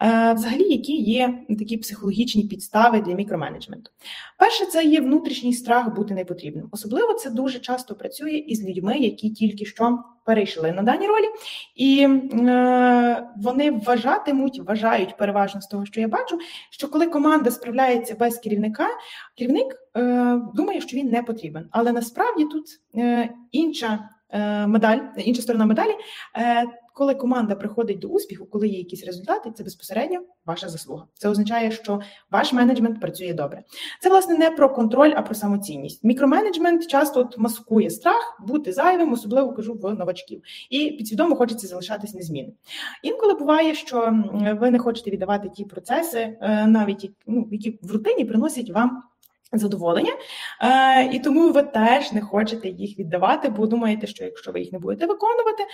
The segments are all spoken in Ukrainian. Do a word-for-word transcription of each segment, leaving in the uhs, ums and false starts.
Взагалі, які є такі психологічні підстави для мікроменеджменту? Перше, це є внутрішній страх бути непотрібним. Особливо це дуже часто працює із людьми, які тільки що перейшли на дані ролі, і е, вони вважатимуть, вважають переважно з того, що я бачу, що коли команда справляється без керівника, керівник е, думає, що він не потрібен. Але насправді тут е, інша е, медаль, інша сторона медалі. Е, Коли команда приходить до успіху, коли є якісь результати, це безпосередньо ваша заслуга. Це означає, що ваш менеджмент працює добре. Це, власне, не про контроль, а про самоцінність. Мікроменеджмент часто от маскує страх бути зайвим, особливо, кажу, в новачків. І підсвідомо хочеться залишатись незмінним. Інколи буває, що ви не хочете віддавати ті процеси, навіть ну, які в рутині приносять вам задоволення, е, і тому ви теж не хочете їх віддавати, бо думаєте, що якщо ви їх не будете виконувати,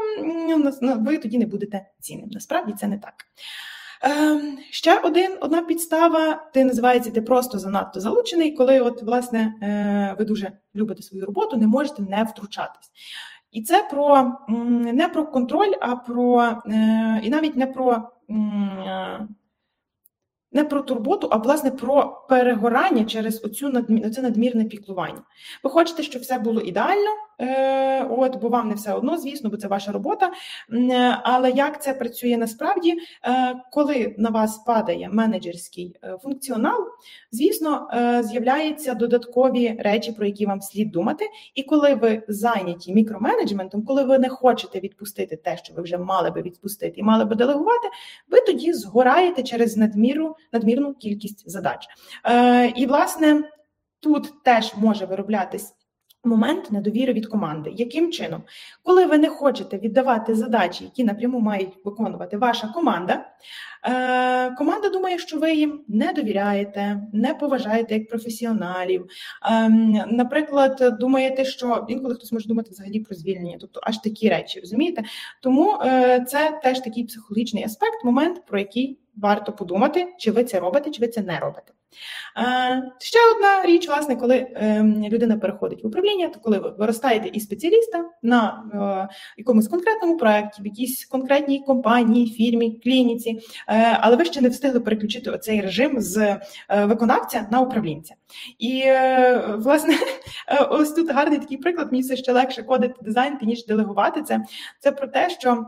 ви тоді не будете цінним. Насправді це не так. Е, ще один, одна підстава, ти називається «ти просто занадто залучений», коли от, власне, е, ви дуже любите свою роботу, не можете не втручатись. І це про, не про контроль, а про, е, і навіть не про... Е, Не про турботу, а, власне, про перегорання через оцю надмір, оце надмірне піклування. Ви хочете, щоб все було ідеально, е, от, бо вам не все одно, звісно, бо це ваша робота. Е, але як це працює насправді, е, коли на вас падає менеджерський е, функціонал, звісно, е, з'являються додаткові речі, про які вам слід думати. І коли ви зайняті мікроменеджментом, коли ви не хочете відпустити те, що ви вже мали би відпустити і мали би делегувати, ви тоді згораєте через надміру надмірну кількість задач. Е, і, власне, тут теж може вироблятись момент недовіри від команди. Яким чином? Коли ви не хочете віддавати задачі, які напряму мають виконувати ваша команда, е, команда думає, що ви їм не довіряєте, не поважаєте як професіоналів. Е, наприклад, думаєте, що інколи хтось може думати взагалі про звільнення, тобто аж такі речі, розумієте? Тому е, це теж такий психологічний аспект, момент, про який варто подумати, чи ви це робите, чи ви це не робите. Е, ще одна річ, власне, коли е, людина переходить в управління, то коли ви виростаєте із спеціаліста на е, якомусь конкретному проєкті, в якійсь конкретній компанії, фірмі, клініці, е, але ви ще не встигли переключити оцей режим з е, виконавця на управлінця. І, е, власне, ось тут гарний такий приклад, мені все ще легше кодити дизайн, ніж делегувати це. Це про те, що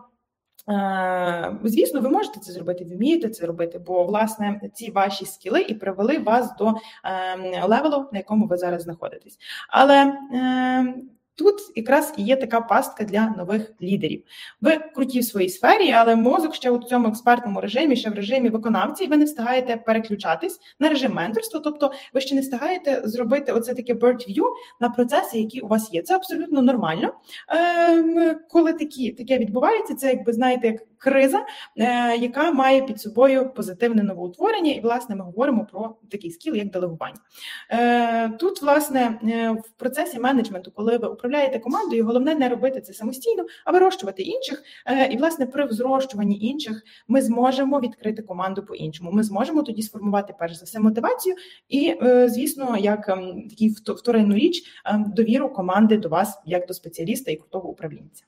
звісно, ви можете це зробити, ви вмієте це робити, бо, власне, ці ваші скіли і привели вас до е, левелу, на якому ви зараз знаходитесь. Але е, тут якраз і є така пастка для нових лідерів. Ви круті в своїй сфері, але мозок ще у цьому експертному режимі, ще в режимі виконавці, і ви не встигаєте переключатись на режим менторства, тобто ви ще не встигаєте зробити оце таке bird view на процеси, які у вас є. Це абсолютно нормально. Е, коли такі, таке відбувається, це, якби, знаєте, як криза, е, яка має під собою позитивне новоутворення, і, власне, ми говоримо про такий скіл, як делегування. Е, тут, власне, в процесі менеджменту, коли ви управляєте командою, головне не робити це самостійно, а вирощувати інших. Е, і, власне, при взрощуванні інших ми зможемо відкрити команду по-іншому. Ми зможемо тоді сформувати, перш за все, мотивацію і, е, звісно, як е, такий вторинну річ, е, довіру команди до вас, як до спеціаліста і крутого управлінця.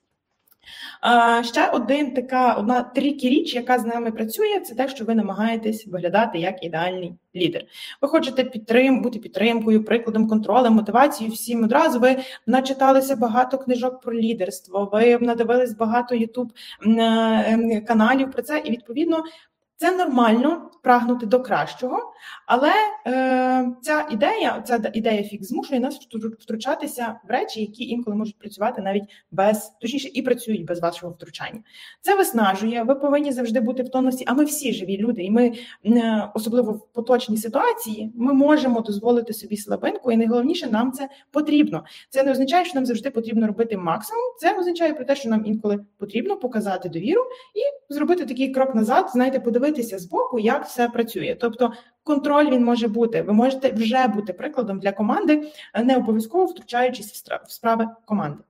А, ще один така, одна трікі річ, яка з нами працює, це те, що ви намагаєтесь виглядати як ідеальний лідер. Ви хочете підтрим, бути підтримкою, прикладом, контролем, мотивацією всім одразу. Ви начиталися багато книжок про лідерство, ви надивились багато ютуб-каналів про це, і, відповідно, це нормально прагнути до кращого, але е, ця ідея, ця ідея фікс змушує нас втручатися в речі, які інколи можуть працювати навіть без, точніше, і працюють без вашого втручання. Це виснажує, ви повинні завжди бути в тонусі, а ми всі живі люди, і ми, е, особливо в поточній ситуації, ми можемо дозволити собі слабинку, і найголовніше, нам це потрібно. Це не означає, що нам завжди потрібно робити максимум, це означає про те, що нам інколи потрібно показати довіру і зробити такий крок назад, знаєте, подивитися збоку, як все працює. Тобто контроль він може бути. Ви можете вже бути прикладом для команди, не обов'язково втручаючись в справи команди.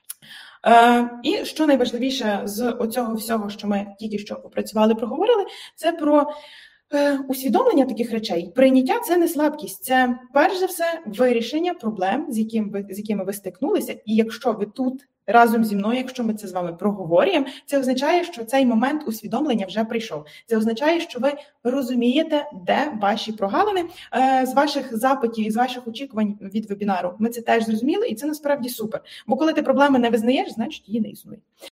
Е, і що найважливіше з оцього всього, що ми тільки що опрацювали, проговорили, це про е, усвідомлення таких речей. Прийняття – це не слабкість, це перш за все вирішення проблем, з якими ви, з якими ви стикнулися. І якщо ви тут разом зі мною, якщо ми це з вами проговорюємо, це означає, що цей момент усвідомлення вже прийшов. Це означає, що ви розумієте, де ваші прогалини. З ваших запитів і з ваших очікувань від вебінару ми це теж зрозуміли, і це насправді супер. Бо коли ти проблеми не визнаєш, значить її не існує.